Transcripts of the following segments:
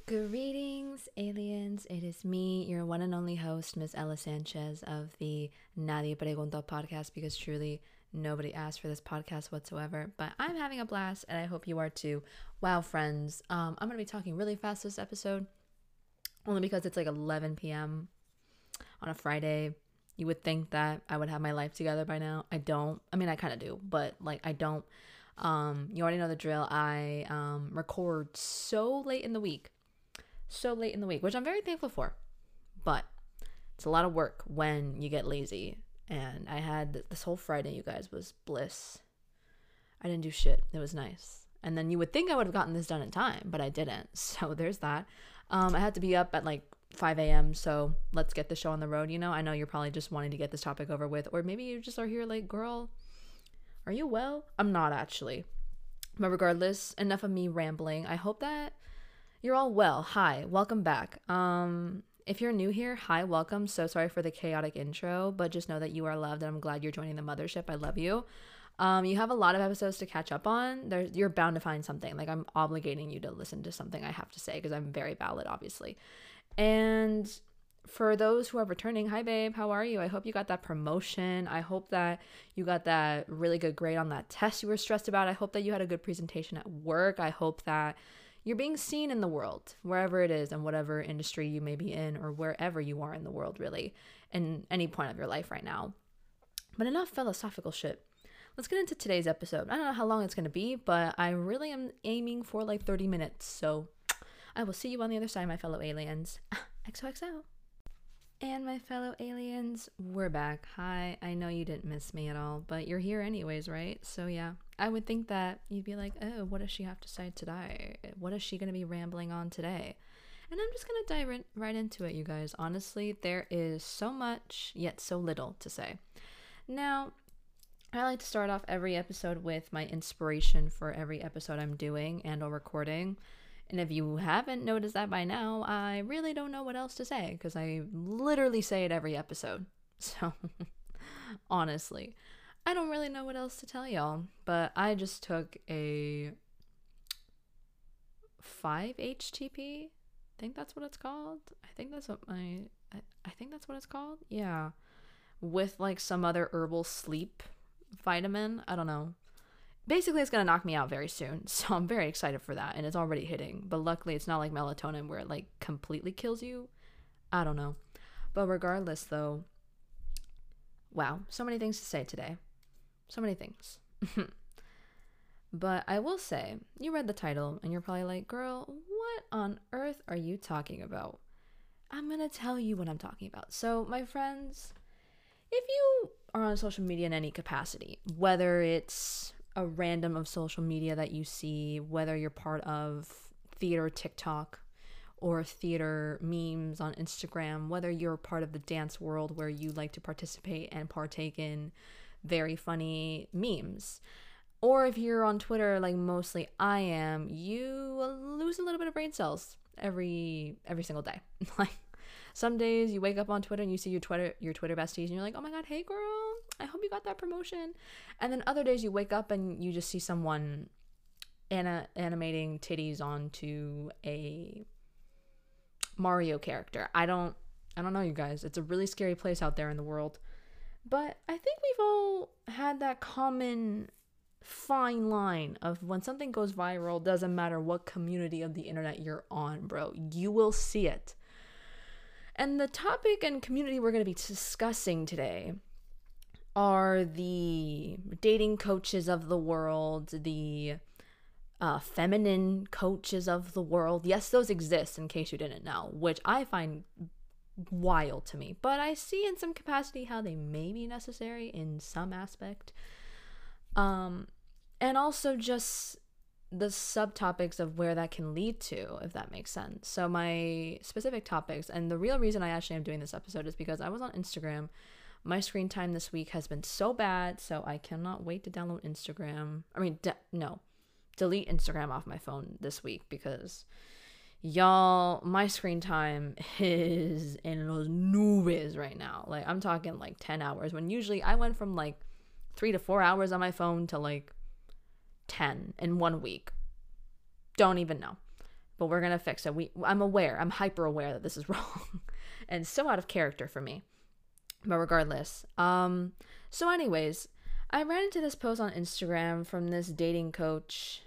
Greetings, aliens. It is me, your one and only host, Ms. Ella Sanchez of the Nadie Preguntó podcast, because truly nobody asked for this podcast whatsoever. But I'm having a blast, and I hope you are too. Wow, friends. I'm going to be talking really fast this episode, only because it's like 11 p.m. on a Friday. You would think that I would have my life together by now. I don't. I mean, I kind of do, but I don't. You already know the drill. I record so late in the week, which I'm very thankful for, but it's a lot of work when you get lazy. And I had this whole Friday, you guys, was bliss. I didn't do shit. It was nice. And then you would think I would have gotten this done in time, but I didn't. So there's that. I had to be up at like 5 a.m. So let's get the show on the road. I know you're probably just wanting to get this topic over with, or maybe you just are here like, girl, are you well? I'm not actually. But regardless, enough of me rambling. I hope that you're all well. Hi, welcome back. If you're new here, hi, welcome. So sorry for the chaotic intro, but just know that you are loved and I'm glad you're joining the mothership. I love you. You have a lot of episodes to catch up on. You're bound to find something. Like, I'm obligating you to listen to something I have to say because I'm very valid, obviously. And for those who are returning, hi babe, how are you? I hope you got that promotion. I hope that you got that really good grade on that test you were stressed about. I hope that you had a good presentation at work. I hope that you're being seen in the world, wherever it is and whatever industry you may be in, or wherever you are in the world, really, in any point of your life right now. But enough philosophical shit. Let's get into today's episode. I don't know how long it's going to be, but I really am aiming for like 30 minutes. So I will see you on the other side, my fellow aliens. XOXO. And my fellow aliens, we're back. Hi, I know you didn't miss me at all, but you're here anyways, right? So yeah, I would think that you'd be like, oh, what does she have to say today? What is she going to be rambling on today? And I'm just going to dive right into it, you guys. Honestly, there is so much, yet so little to say. Now, I like to start off every episode with my inspiration for every episode I'm doing and or recording. And if you haven't noticed that by now, I really don't know what else to say because I literally say it every episode. So, honestly, I don't really know what else to tell y'all. But I just took a 5-HTP. I think that's what it's called. I think that's what it's called. Yeah. With like some other herbal sleep vitamin. I don't know. Basically, it's going to knock me out very soon, so I'm very excited for that, and it's already hitting, but luckily, it's not like melatonin where it, like, completely kills you. I don't know. But regardless, though, wow, so many things to say today. So many things. But I will say, you read the title, and you're probably like, girl, what on earth are you talking about? I'm going to tell you what I'm talking about. So, my friends, if you are on social media in any capacity, whether it's a random of social media that you see, whether you're part of theater TikTok or theater memes on Instagram, whether you're part of the dance world where you like to participate and partake in very funny memes, or if you're on Twitter like mostly I am, you lose a little bit of brain cells every single day. Like, some days you wake up on Twitter and you see your Twitter besties and you're like, oh my god, hey girl, I hope you got that promotion. And then other days you wake up and you just see someone animating titties onto a Mario character. I don't know, you guys. It's a really scary place out there in the world. But I think we've all had that common fine line of when something goes viral, doesn't matter what community of the internet you're on, bro, you will see it. And the topic and community we're going to be discussing today are the dating coaches of the world, the feminine coaches of the world. Yes, those exist, in case you didn't know, which I find wild to me. But I see in some capacity how they may be necessary in some aspect. And also just the subtopics of where that can lead to, if that makes sense. So my specific topics, and the real reason I actually am doing this episode is because I was on Instagram. My screen time this week has been so bad, so I cannot wait to download Instagram. Delete Instagram off my phone this week because, y'all, my screen time is in los nubes right now. Like, I'm talking like 10 hours, when usually I went from like 3 to 4 hours on my phone to like 10 in 1 week. Don't even know. but we're gonna fix it. I'm hyper aware that this is wrong and so out of character for me. But regardless, so anyways, I ran into this post on Instagram from this dating coach,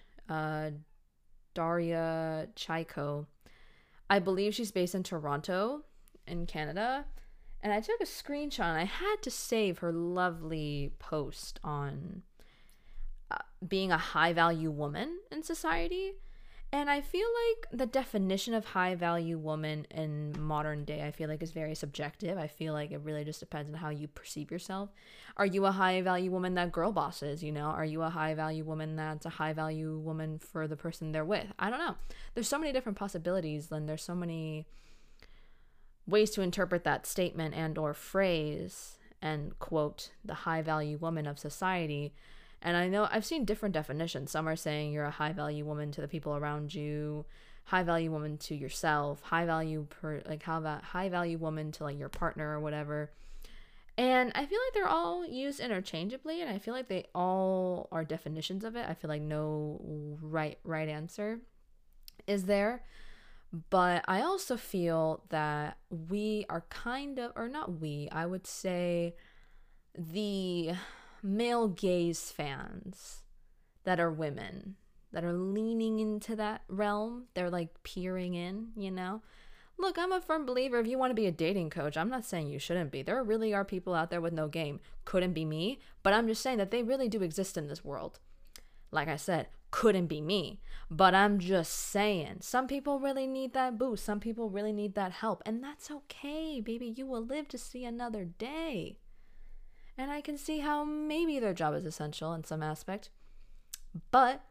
Daria Chaiko. I believe she's based in Toronto in Canada. And I took a screenshot and I had to save her lovely post on being a high value woman in society. And I feel like the definition of high value woman in modern day, I feel like is very subjective. I feel like it really just depends on how you perceive yourself. Are you a high value woman that girl bosses, you know? Are you a high value woman that's a high value woman for the person they're with? I don't know. There's so many different possibilities, and there's so many ways to interpret that statement and or phrase and quote the high value woman of society. And I know I've seen different definitions. Some are saying you're a high value woman to the people around you, high value woman to yourself, high value woman to like your partner or whatever. And I feel like they're all used interchangeably, and I feel like they all are definitions of it. I feel like no right answer is there. But I also feel that we are kind of, or not we, I would say the male gaze fans that are women, that are leaning into that realm. They're like peering in, you know? Look, I'm a firm believer if you want to be a dating coach, I'm not saying you shouldn't be. There really are people out there with no game. Couldn't be me, but I'm just saying that they really do exist in this world. Like I said, couldn't be me, but I'm just saying some people really need that boost. Some people really need that help, and that's okay, baby. You will live to see another day. And I can see how maybe their job is essential in some aspect, but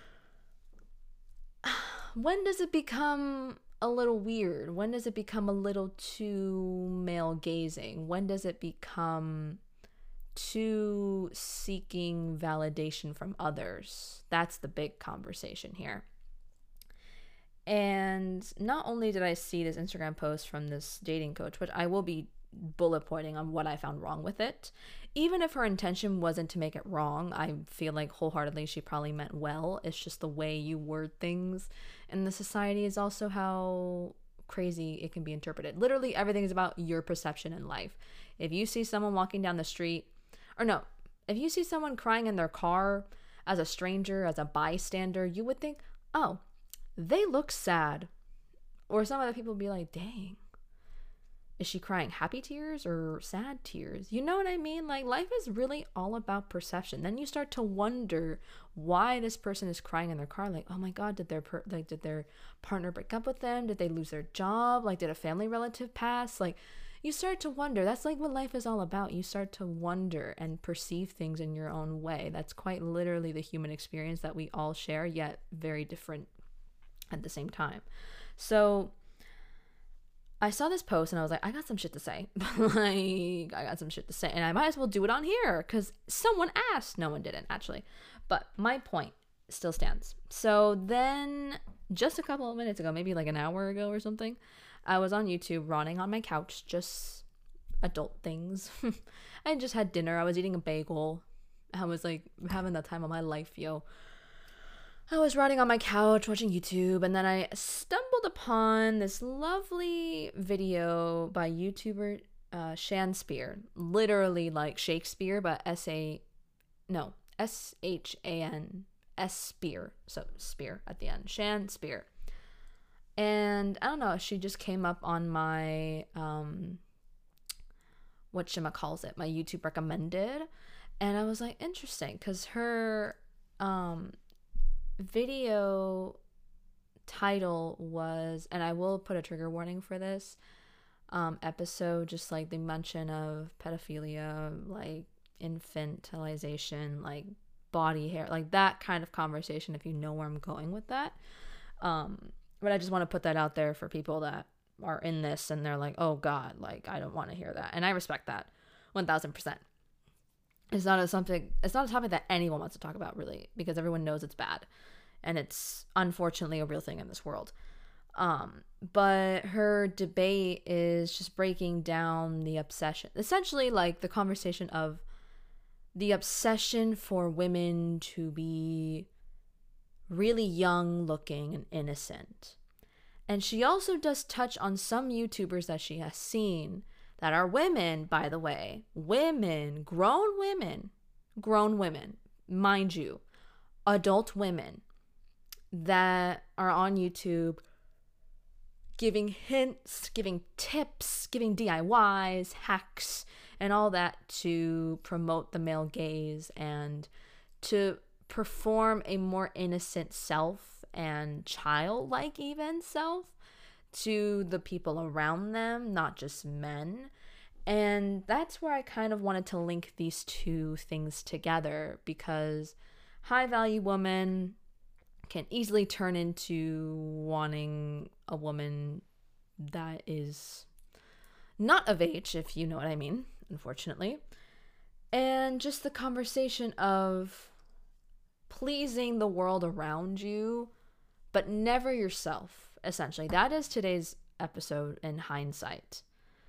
when does it become a little weird? When does it become a little too male gazing? When does it become to seeking validation from others? That's the big conversation here. And not only did I see this Instagram post from this dating coach, which I will be bullet pointing on what I found wrong with it. Even if her intention wasn't to make it wrong, I feel like wholeheartedly she probably meant well. It's just the way you word things in the society is also how crazy it can be interpreted. Literally everything is about your perception in life. If you see someone walking down the street, or no, if you see someone crying in their car as a stranger, as a bystander, you would think, oh, they look sad. Or some other people would be like, dang, is she crying happy tears or sad tears? You know what I mean? Like, life is really all about perception. Then you start to wonder why this person is crying in their car. Like, oh my God, did their partner break up with them? Did they lose their job? Like, did a family relative pass? Like, you start to wonder. That's like what life is all about. You start to wonder and perceive things in your own way. That's quite literally the human experience that we all share, yet very different at the same time. So I saw this post and I was like, I got some shit to say. I got some shit to say, and I might as well do it on here because someone asked. No one didn't, actually. But my point still stands. So then just a couple of minutes ago, maybe like an hour ago or something, I was on YouTube rotting on my couch, just adult things. I just had dinner. I was eating a bagel. I was like having the time of my life, yo. I was rotting on my couch watching YouTube, and then I stumbled upon this lovely video by YouTuber Shan Spear. Literally like Shakespeare, but S-H-A-N, S Spear. So Spear at the end. Shan Spear. And I don't know, she just came up on my, my YouTube recommended. And I was like, interesting, because her video title was, and I will put a trigger warning for this episode, just like the mention of pedophilia, like infantilization, like body hair, like that kind of conversation, if you know where I'm going with that. But I just want to put that out there for people that are in this and they're like, oh God, like I don't want to hear that. And I respect that 1000%. It's not a topic that anyone wants to talk about, really, because everyone knows it's bad. And it's unfortunately a real thing in this world. But her debate is just breaking down the obsession. Essentially, like the conversation of the obsession for women to be really young looking and innocent. And she also does touch on some YouTubers that she has seen that are women, by the way. Women, grown women, mind you, adult women that are on YouTube giving hints, giving tips, giving DIYs, hacks, and all that to promote the male gaze and to perform a more innocent self and childlike even self to the people around them, not just men. And that's where I kind of wanted to link these two things together, because high value woman can easily turn into wanting a woman that is not of age, if you know what I mean, unfortunately. And just the conversation of pleasing the world around you, but never yourself, essentially. That is today's episode in hindsight.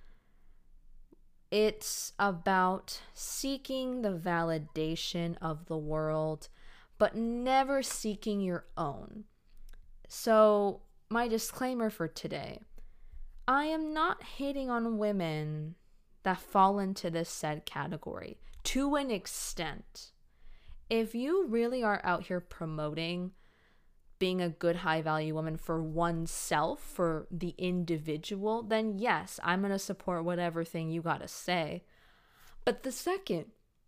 It's about seeking the validation of the world, but never seeking your own. So, my disclaimer for today, I am not hating on women that fall into this said category to an extent. If you really are out here promoting being a good high value woman for oneself, for the individual, then yes, I'm going to support whatever thing you got to say. But the second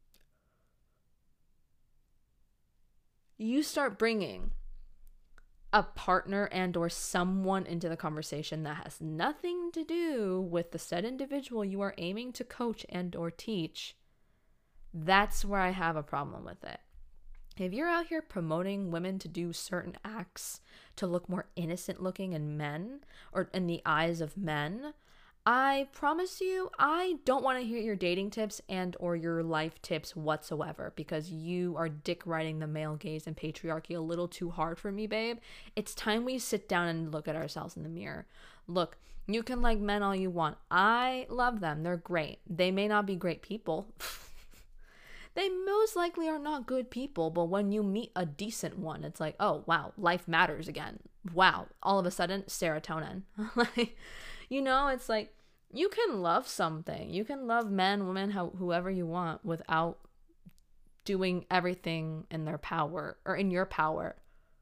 you start bringing a partner and or someone into the conversation that has nothing to do with the said individual you are aiming to coach and or teach, that's where I have a problem with it. If you're out here promoting women to do certain acts to look more innocent looking in men or in the eyes of men, I promise you, I don't want to hear your dating tips and or your life tips whatsoever, because you are dick riding the male gaze and patriarchy a little too hard for me, babe. It's time we sit down and look at ourselves in the mirror. Look, you can like men all you want. I love them. They're great. They may not be great people. They most likely are not good people, but when you meet a decent one, it's like, oh, wow, life matters again. Wow, all of a sudden, serotonin. Like, you know, it's like, you can love something. You can love men, women, whoever you want without doing everything in their power or in your power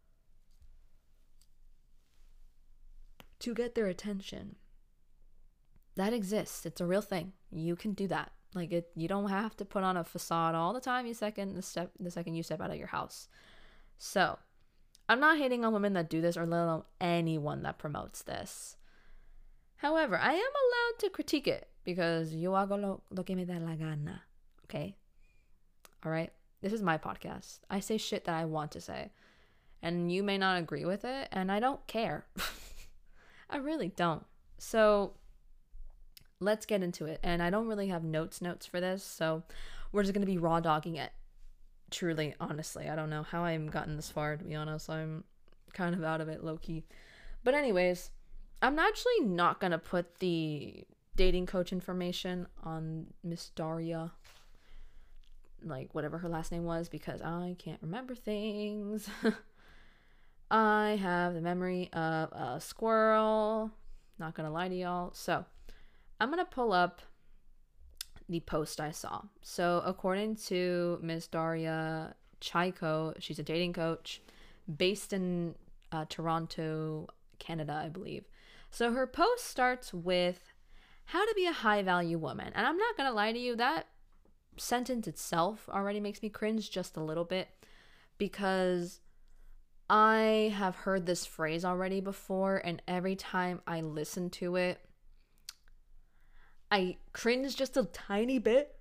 to get their attention. That exists. It's a real thing. You can do that. Like, you don't have to put on a facade all the time the second you step out of your house. So, I'm not hating on women that do this, or let alone anyone that promotes this. However, I am allowed to critique it because yo hago lo que me da la gana. Okay? All right? This is my podcast. I say shit that I want to say. And you may not agree with it, and I don't care. I really don't. So, let's get into it. And I don't really have notes for this, so we're just going to be raw dogging it. Truly, honestly. I don't know how I've gotten this far, to be honest. I'm kind of out of it, low-key. But anyways, I'm actually not going to put the dating coach information on Miss Daria, like whatever her last name was, because I can't remember things. I have the memory of a squirrel. Not going to lie to y'all. So, I'm going to pull up the post I saw. So, according to Miss Daria Chaiko, she's a dating coach based in Toronto, Canada, I believe. So, her post starts with how to be a high-value woman. And I'm not going to lie to you, that sentence itself already makes me cringe just a little bit, because I have heard this phrase already before, and every time I listen to it, I cringe just a tiny bit.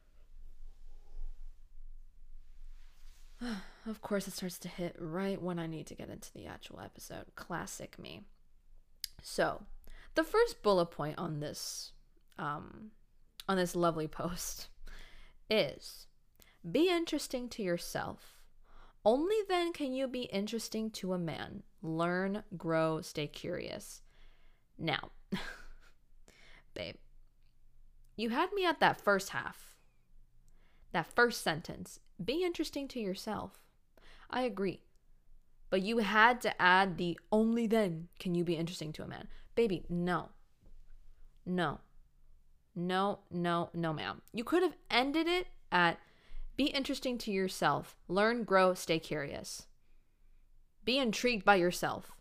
Of course, it starts to hit right when I need to get into the actual episode. Classic me. So, the first bullet point on this lovely post is, be interesting to yourself. Only then can you be interesting to a man. Learn, grow, stay curious. Now, babe, you had me at that first half. That first sentence. Be interesting to yourself. I agree. But you had to add the only then can you be interesting to a man. Baby, no. No. No, no, no, ma'am. You could have ended it at be interesting to yourself. Learn, grow, stay curious. Be intrigued by yourself.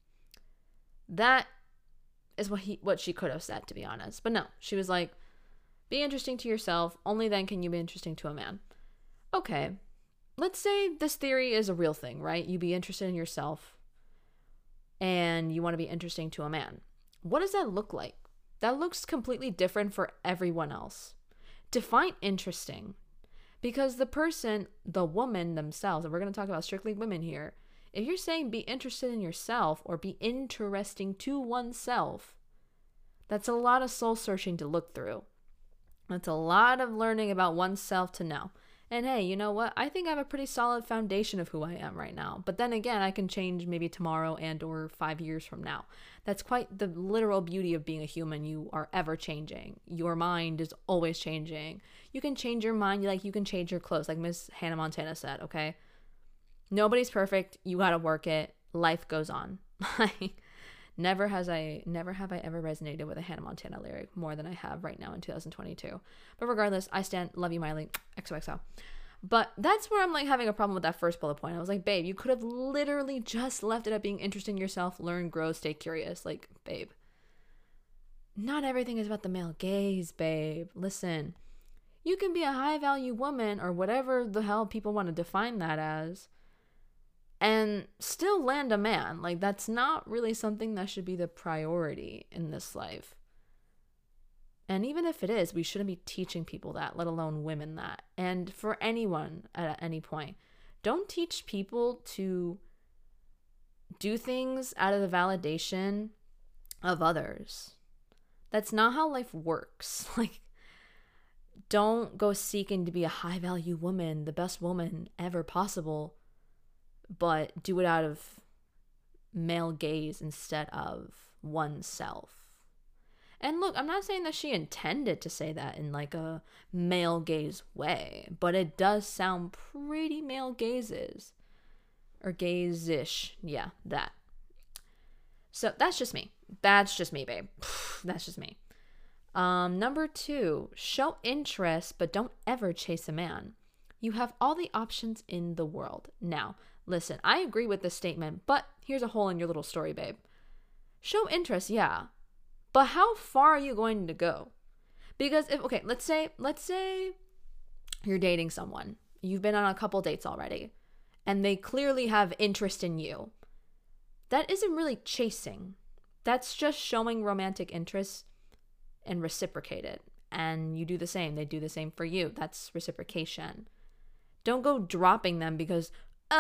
That is what she could have said, to be honest. But no, she was like, be interesting to yourself. Only then can you be interesting to a man. Okay, let's say this theory is a real thing, right? You be interested in yourself and you want to be interesting to a man. What does that look like? That looks completely different for everyone else. Define interesting. Because the person, the woman themselves, and we're going to talk about strictly women here, if you're saying be interested in yourself or be interesting to oneself, that's a lot of soul searching to look through. That's a lot of learning about oneself to know. And hey, you know what? I think I have a pretty solid foundation of who I am right now. But then again, I can change maybe tomorrow and or 5 years from now. That's quite the literal beauty of being a human. You are ever changing. Your mind is always changing. You can change your mind like you can change your clothes, like Miss Hannah Montana said, okay? Nobody's perfect. You gotta work it. Life goes on. Never have I ever resonated with a Hannah Montana lyric more than I have right now in 2022. But regardless, I stand, love you, Miley, XOXO. But that's where I'm like having a problem with that first bullet point. I was like, babe, you could have literally just left it at being interested in yourself, learn, grow, stay curious. Like, babe, not everything is about the male gaze, babe. Listen, you can be a high value woman or whatever the hell people want to define that as, and still land a man. Like, that's not really something that should be the priority in this life. And even if it is, we shouldn't be teaching people that, let alone women that. And for anyone at any point, don't teach people to do things out of the validation of others. That's not how life works. Like, don't go seeking to be a high value woman, the best woman ever possible, but do it out of male gaze instead of oneself. And look, I'm not saying that she intended to say that in like a male gaze way, but it does sound pretty male gazes or gaze-ish. Yeah, that. So that's just me. That's just me, babe. That's just me. Number 2, show interest, but don't ever chase a man. You have all the options in the world. Now, listen, I agree with this statement, but here's a hole in your little story, babe. Show interest, yeah. But how far are you going to go? Because let's say you're dating someone. You've been on a couple dates already, and they clearly have interest in you. That isn't really chasing. That's just showing romantic interest and reciprocate it. And you do the same. They do the same for you. That's reciprocation. Don't go dropping them because,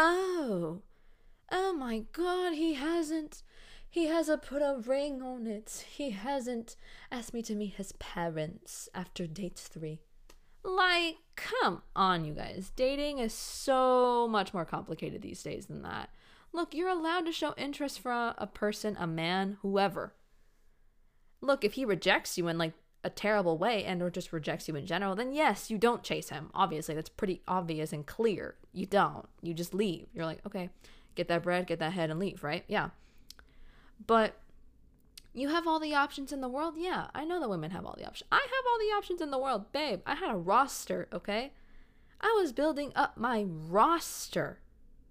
oh my God, he hasn't put a ring on it. He hasn't asked me to meet his parents after date 3. Like, come on, you guys. Dating is so much more complicated these days than that. Look, you're allowed to show interest for a person, a man, whoever. Look, if he rejects you in like a terrible way and or just rejects you in general, then yes, you don't chase him. Obviously, that's pretty obvious and clear. You don't. You just leave. You're like, okay, get that bread, get that head, and leave, right? Yeah. But you have all the options in the world. Yeah, I know that women have all the options. I have all the options in the world, babe. I had a roster, okay? I was building up my roster.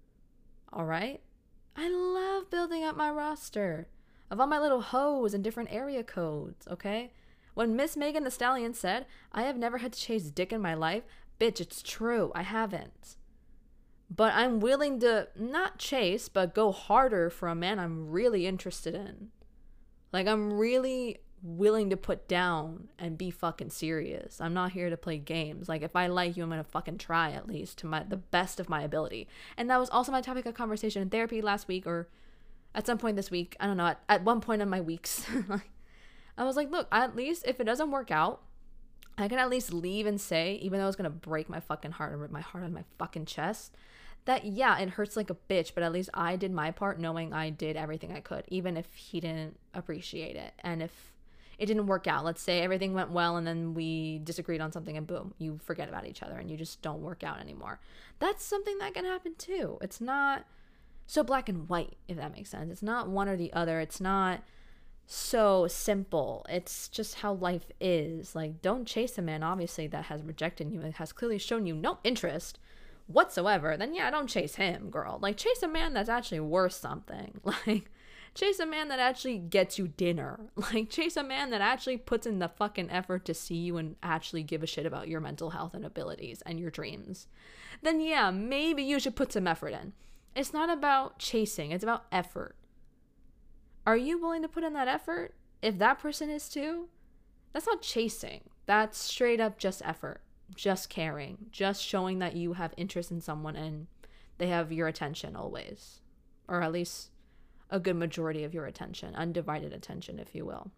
All right? I love building up my roster of all my little hoes and different area codes, okay? When Miss Megan Thee Stallion said, I have never had to chase dick in my life, bitch, it's true. I haven't. But I'm willing to not chase, but go harder for a man I'm really interested in. Like, I'm really willing to put down and be fucking serious. I'm not here to play games. Like, if I like you, I'm gonna fucking try at least to the best of my ability. And that was also my topic of conversation in therapy last week, or at some point this week. I don't know, at one point in my weeks. I was like, look, at least if it doesn't work out, I can at least leave and say, even though it's gonna break my fucking heart and rip my heart on my fucking chest, that yeah, it hurts like a bitch, but at least I did my part knowing I did everything I could, even if he didn't appreciate it. And if it didn't work out, let's say everything went well and then we disagreed on something and boom, you forget about each other and you just don't work out anymore. That's something that can happen too. It's not so black and white, if that makes sense. It's not one or the other. It's not so simple. It's just how life is. Like, don't chase a man, obviously, that has rejected you and has clearly shown you no interest whatsoever. Then yeah, don't chase him, girl. Like, chase a man that's actually worth something. Like, chase a man that actually gets you dinner. Like, chase a man that actually puts in the fucking effort to see you and actually give a shit about your mental health and abilities and your dreams. Then yeah, maybe you should put some effort in. It's not about chasing, it's about effort. Are you willing to put in that effort? If that person is too, that's not chasing. That's straight up just effort, just caring, just showing that you have interest in someone and they have your attention always, or at least a good majority of your attention, undivided attention, if you will.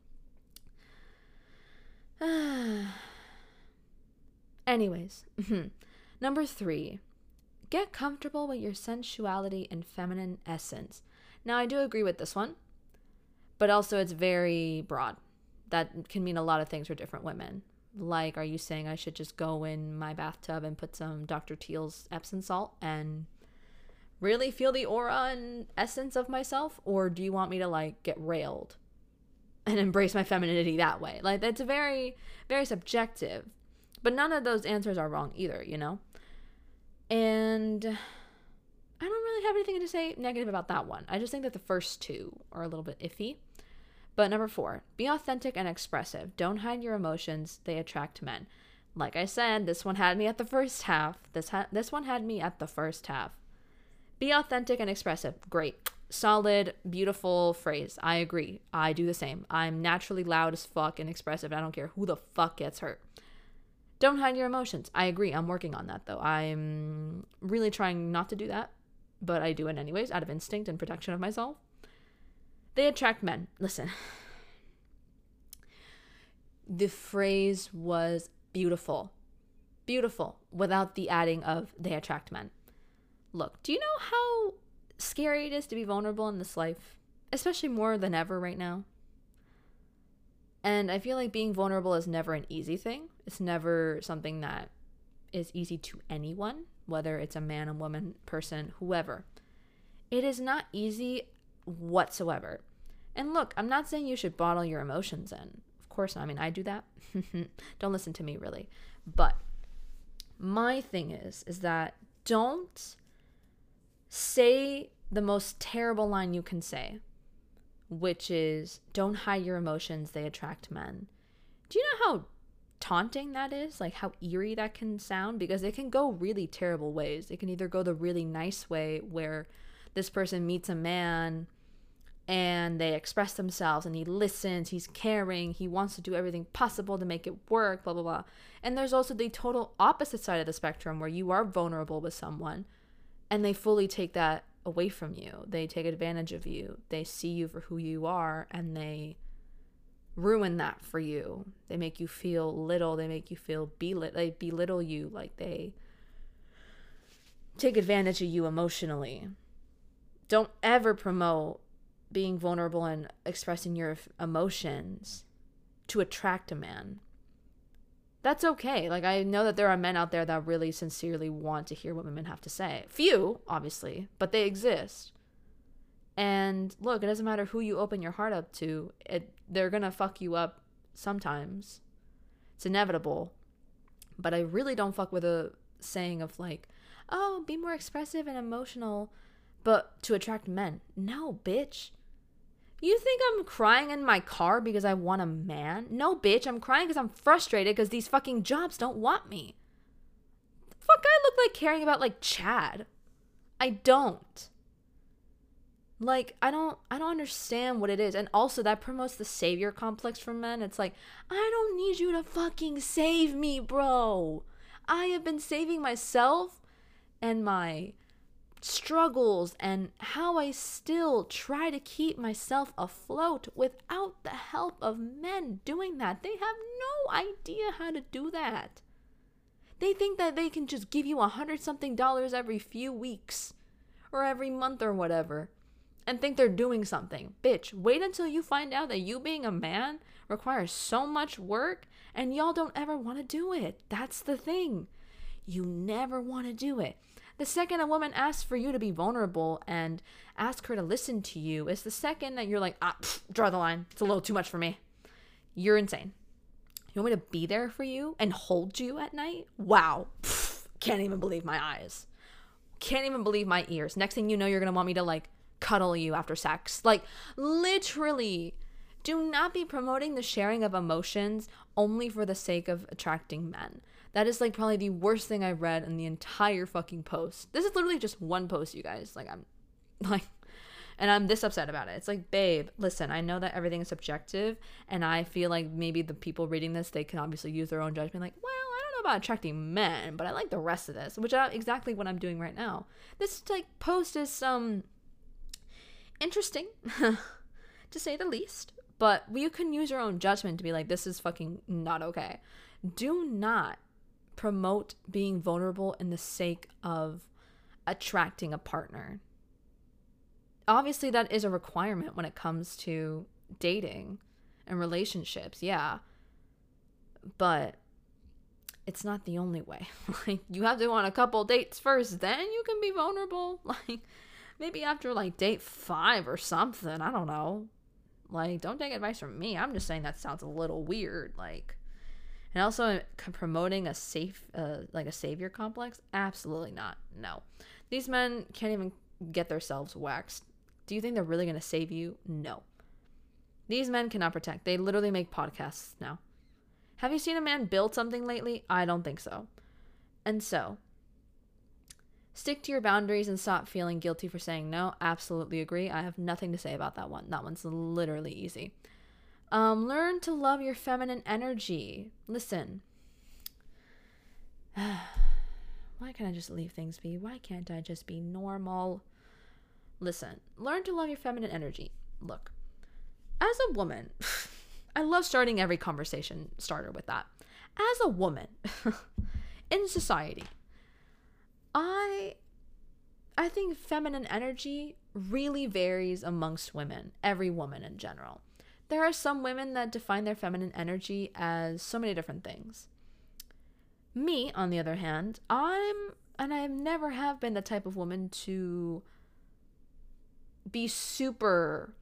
Anyways, number 3, get comfortable with your sensuality and feminine essence. Now, I do agree with this one, but also it's very broad. That can mean a lot of things for different women. Like, are you saying I should just go in my bathtub and put some Dr. Teal's Epsom salt and really feel the aura and essence of myself? Or do you want me to, like, get railed and embrace my femininity that way? Like, that's very, very subjective. But none of those answers are wrong either, you know? And I don't really have anything to say negative about that one. I just think that the first 2 are a little bit iffy. But number 4, be authentic and expressive. Don't hide your emotions. They attract men. Like I said, this one had me at the first half. This one had me at the first half. Be authentic and expressive. Great. Solid, beautiful phrase. I agree. I do the same. I'm naturally loud as fuck and expressive. I don't care who the fuck gets hurt. Don't hide your emotions. I agree. I'm working on that, though. I'm really trying not to do that, but I do it anyways, out of instinct and protection of myself. They attract men. Listen. The phrase was beautiful. Beautiful, without the adding of they attract men. Look, do you know how scary it is to be vulnerable in this life? Especially more than ever right now. And I feel like being vulnerable is never an easy thing. It's never something that is easy to anyone, whether it's a man, a woman, person, whoever. It is not easy whatsoever. And look, I'm not saying you should bottle your emotions in. Of course not. I mean, I do that. Don't listen to me, really. But my thing is that don't say the most terrible line you can say, which is, don't hide your emotions, they attract men. Do you know how taunting that is? Like, how eerie that can sound? Because it can go really terrible ways. It can either go the really nice way where this person meets a man and they express themselves and he listens, he's caring, he wants to do everything possible to make it work, blah, blah, blah. And there's also the total opposite side of the spectrum where you are vulnerable with someone and they fully take that away from you. They take advantage of you. They see you for who you are and they ruin that for you. They make you feel little. They make you feel they belittle you. Like, they take advantage of you emotionally. Don't ever promote being vulnerable and expressing your emotions to attract a man. That's okay. Like, I know that there are men out there that really sincerely want to hear what women have to say. Few, obviously, but they exist. And look, it doesn't matter who you open your heart up to. They're gonna fuck you up sometimes. It's inevitable. But I really don't fuck with a saying of like, oh, be more expressive and emotional, but to attract men. No, bitch. You think I'm crying in my car because I want a man? No, bitch, I'm crying because I'm frustrated because these fucking jobs don't want me. The fuck I look like caring about, like, Chad? I don't. Like, I don't understand what it is. And also, that promotes the savior complex for men. It's like, I don't need you to fucking save me, bro. I have been saving myself and my struggles and how I still try to keep myself afloat without the help of men doing that. They have no idea how to do that. They think that they can just give you $100-something every few weeks or every month or whatever and think they're doing something. Bitch, wait until you find out that you being a man requires so much work and y'all don't ever want to do it. That's the thing. You never want to do it. The second a woman asks for you to be vulnerable and ask her to listen to you is the second that you're like, draw the line. It's a little too much for me. You're insane. You want me to be there for you and hold you at night? Wow. Can't even believe my eyes. Can't even believe my ears. Next thing you know, you're going to want me to like cuddle you after sex. Like literally, do not be promoting the sharing of emotions only for the sake of attracting men. That is like probably the worst thing I've read in the entire fucking post. This is literally just one post, you guys. Like I'm like, and I'm this upset about it. It's like, babe, listen, I know that everything is subjective, and I feel like maybe the people reading this, they can obviously use their own judgment. Like, well, I don't know about attracting men, but I like the rest of this, which is exactly what I'm doing right now. This like post is interesting, to say the least. But you can use your own judgment to be like, this is fucking not okay. Do not promote being vulnerable in the sake of attracting a partner. Obviously, that is a requirement when it comes to dating and relationships, yeah. But it's not the only way. Like, you have to go on a couple dates first, then you can be vulnerable. Like, maybe after like date 5 or something. I don't know. Like, don't take advice from me. I'm just saying that sounds a little weird. Like, and also promoting a savior complex. Absolutely not. No, these men can't even get themselves waxed. Do you think they're really gonna save you? No. These men cannot protect. They literally make podcasts now. Have you seen a man build something lately? I don't think so. And so, stick to your boundaries and stop feeling guilty for saying no. Absolutely agree. I have nothing to say about that one. That one's literally easy. Learn to love your feminine energy. Listen. Why can't I just leave things be? Why can't I just be normal? Listen. Learn to love your feminine energy. Look. As a woman, I love starting every conversation starter with that. As a woman in society, I think feminine energy really varies amongst women, every woman in general. There are some women that define their feminine energy as so many different things. Me, on the other hand, I never have been the type of woman to be super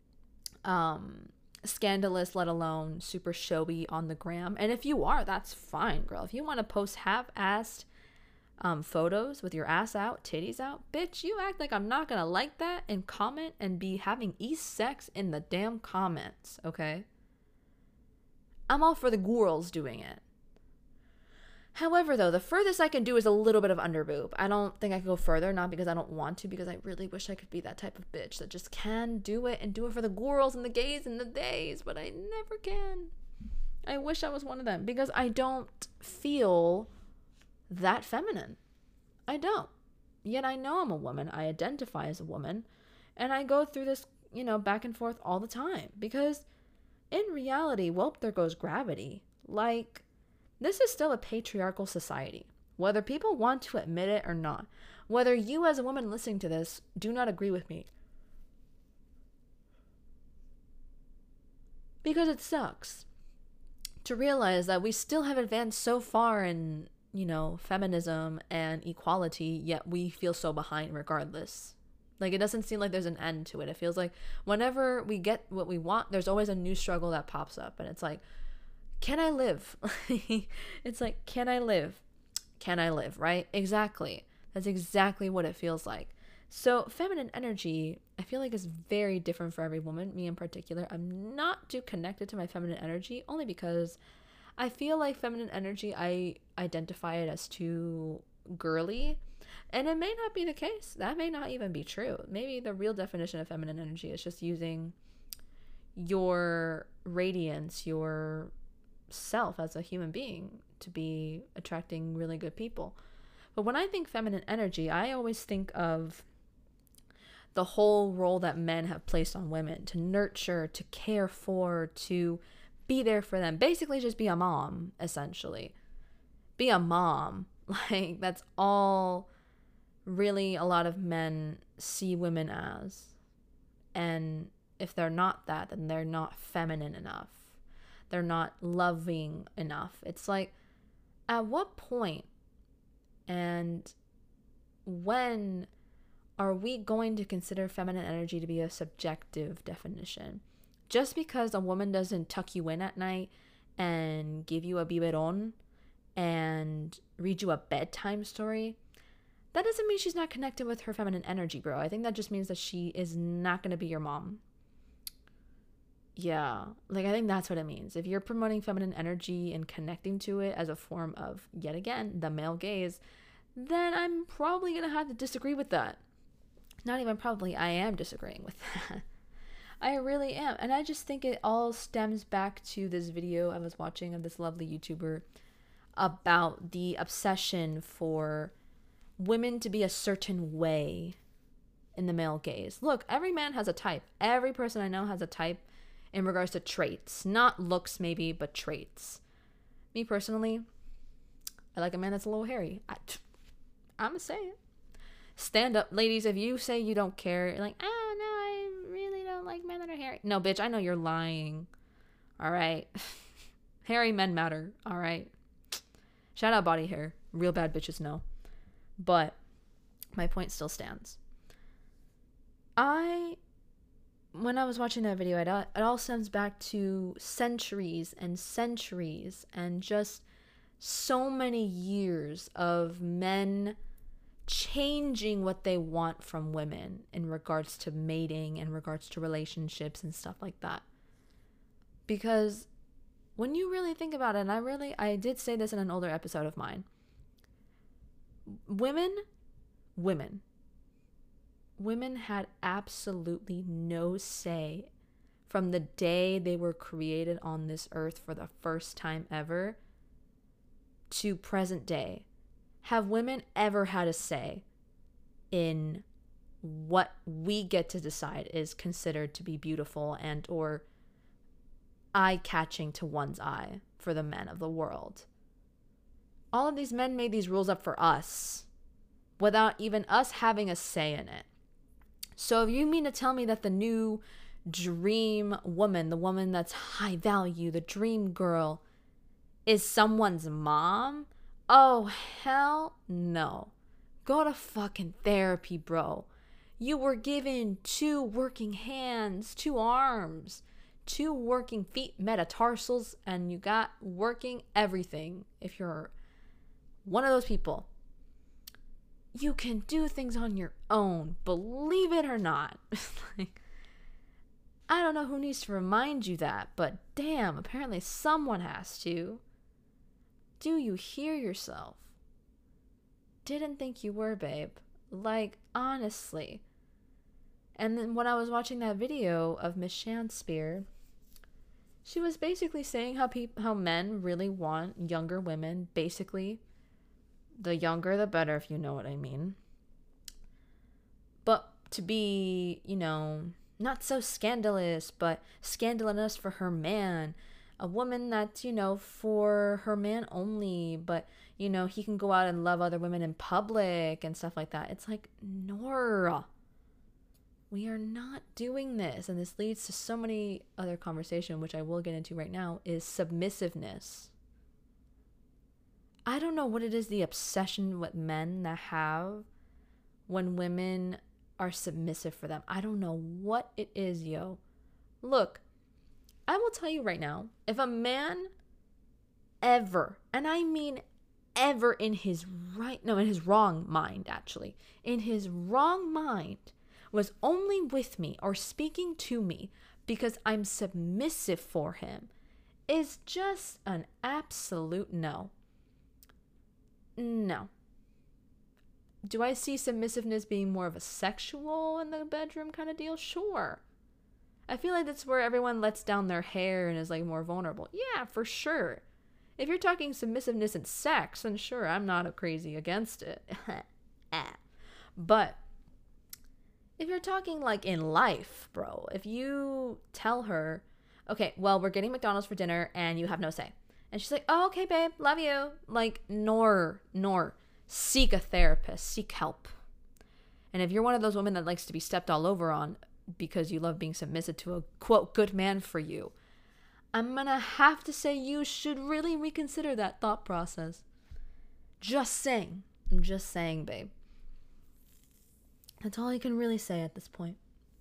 scandalous, let alone super showy on the gram. And if you are, that's fine, girl. If you want to post half-assed photos with your ass out, titties out, bitch, you act like I'm not gonna like that and comment and be having sex in the damn comments, okay? I'm all for the girls doing it. However, though, the furthest I can do is a little bit of underboob. I don't think I can go further, not because I don't want to, because I really wish I could be that type of bitch that just can do it and do it for the girls and the gays and the days, but I never can. I wish I was one of them because I don't feel that feminine. I don't. Yet I know I'm a woman. I identify as a woman. And I go through this, back and forth all the time. Because in reality, well, there goes gravity. Like, this is still a patriarchal society. Whether people want to admit it or not. Whether you as a woman listening to this do not agree with me. Because it sucks to realize that we still have advanced so far in feminism and equality, yet we feel so behind regardless. Like, it doesn't seem like there's an end to it. It feels like whenever we get what we want, there's always a new struggle that pops up. And it's like, can I live? It's like, can I live? Can I live, right? Exactly. That's exactly what it feels like. So feminine energy, I feel like is very different for every woman. Me in particular, I'm not too connected to my feminine energy, only because I feel like feminine energy, I identify it as too girly, and it may not be the case. That may not even be true. Maybe the real definition of feminine energy is just using your radiance, your self as a human being to be attracting really good people. But when I think feminine energy, I always think of the whole role that men have placed on women to nurture, to care for, to be there for them. Basically just be a mom, essentially. Be a mom. Like, that's all really a lot of men see women as. And if they're not that, then they're not feminine enough. They're not loving enough. It's like, at what point, and when are we going to consider feminine energy to be a subjective definition? Just because a woman doesn't tuck you in at night and give you a biberon and read you a bedtime story, that doesn't mean she's not connected with her feminine energy, bro. I think that just means that she is not going to be your mom. Yeah, like I think that's what it means. If you're promoting feminine energy and connecting to it as a form of, yet again, the male gaze, then I'm probably going to have to disagree with that. Not even probably, I am disagreeing with that. I really am. And I just think it all stems back to this video I was watching of this lovely YouTuber about the obsession for women to be a certain way in the male gaze. Look, every man has a type. Every person I know has a type in regards to traits. Not looks maybe, but traits. Me personally, I like a man that's a little hairy. I'm gonna say it. Stand up, ladies. If you say you don't care, you're like, oh no, I really don't like men that are hairy. No, bitch, I know you're lying. All right. Hairy men matter. All right. Shout out body hair. Real bad bitches know. But my point still stands. When I was watching that video, it all stems back to centuries and centuries and just so many years of men changing what they want from women in regards to mating, in regards to relationships and stuff like that. Because when you really think about it, and I did say this in an older episode of mine, women had absolutely no say from the day they were created on this earth for the first time ever to present day. Have women ever had a say in what we get to decide is considered to be beautiful and or eye-catching to one's eye for the men of the world? All of these men made these rules up for us without even us having a say in it. So if you mean to tell me that the new dream woman, the woman that's high value, the dream girl, is someone's mom? Oh, hell no. Go to fucking therapy, bro. You were given 2 working hands, 2 arms, 2 working feet, metatarsals, and you got working everything. If you're one of those people, you can do things on your own, believe it or not. Like, I don't know who needs to remind you that, but damn, apparently someone has to. Do you hear yourself? Didn't think you were, babe. Like, honestly. And then when I was watching that video of Miss Shanspeare, she was basically saying how men really want younger women, basically. The younger, the better, if you know what I mean. But to be, not so scandalous, but scandalous for her man. A woman that's, for her man only, but, he can go out and love other women in public and stuff like that. It's like, Nora, we are not doing this. And this leads to so many other conversation, which I will get into right now, is submissiveness. I don't know what it is, the obsession with men that have when women are submissive for them. I don't know what it is, yo. Look, I will tell you right now, if a man ever, and I mean ever in his wrong mind, actually, in his wrong mind, was only with me or speaking to me because I'm submissive for him, is just an absolute no. No. Do I see submissiveness being more of a sexual in the bedroom kind of deal? Sure. I feel like that's where everyone lets down their hair and is like more vulnerable. Yeah, for sure. If you're talking submissiveness and sex, then sure, I'm not crazy against it. But if you're talking like in life, bro, if you tell her, okay, well, we're getting McDonald's for dinner and you have no say. And she's like, oh, okay, babe, love you. Like, nor, seek a therapist, seek help. And if you're one of those women that likes to be stepped all over on because you love being submissive to a, quote, good man for you, I'm going to have to say you should really reconsider that thought process. Just saying, babe. That's all I can really say at this point.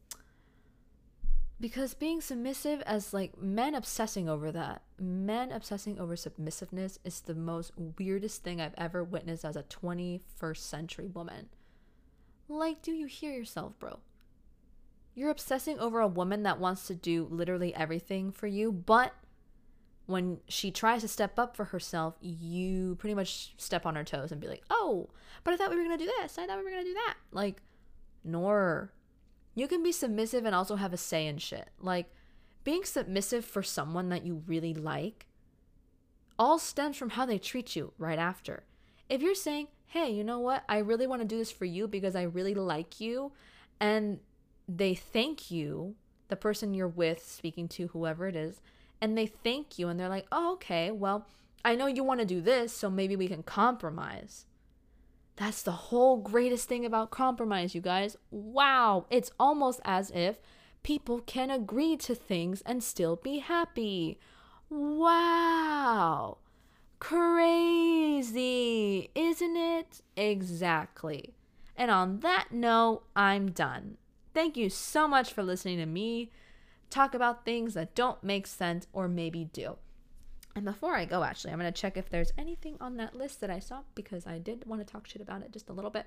Because being submissive, as like men obsessing over submissiveness is the most weirdest thing I've ever witnessed as a 21st century woman. Like, do you hear yourself, bro? You're obsessing over a woman that wants to do literally everything for you, but when she tries to step up for herself, you pretty much step on her toes and be like, oh, but I thought we were going to do this. I thought we were going to do that. Like, nor. You can be submissive and also have a say in shit. Like, being submissive for someone that you really like all stems from how they treat you right after. If you're saying, hey, you know what? I really want to do this for you because I really like you, and they thank you, the person you're with, speaking to, whoever it is, and they thank you and they're like, oh, okay, well, I know you want to do this, so maybe we can compromise. That's the whole greatest thing about compromise, you guys. Wow. It's almost as if people can agree to things and still be happy. Wow. Crazy, isn't it? Exactly. And on that note, I'm done. Thank you so much for listening to me talk about things that don't make sense or maybe do. And before I go, actually, I'm going to check if there's anything on that list that I saw because I did want to talk shit about it just a little bit.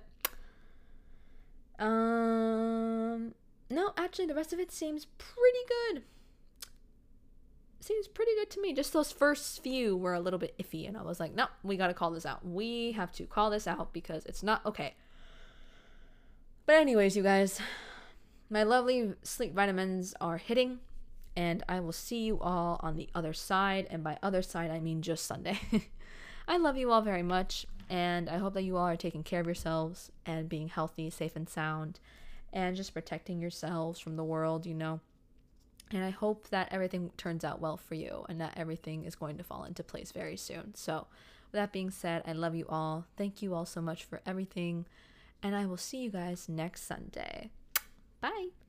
No, actually, the rest of it seems pretty good. Seems pretty good to me. Just those first few were a little bit iffy, and I was like, no, we got to call this out. We have to call this out because it's not okay. But anyways, you guys, my lovely sleep vitamins are hitting, and I will see you all on the other side. And by other side, I mean just Sunday. I love you all very much, and I hope that you all are taking care of yourselves and being healthy, safe, and sound, and just protecting yourselves from the world, you know. And I hope that everything turns out well for you and that everything is going to fall into place very soon. So with that being said, I love you all. Thank you all so much for everything. And I will see you guys next Sunday. Bye.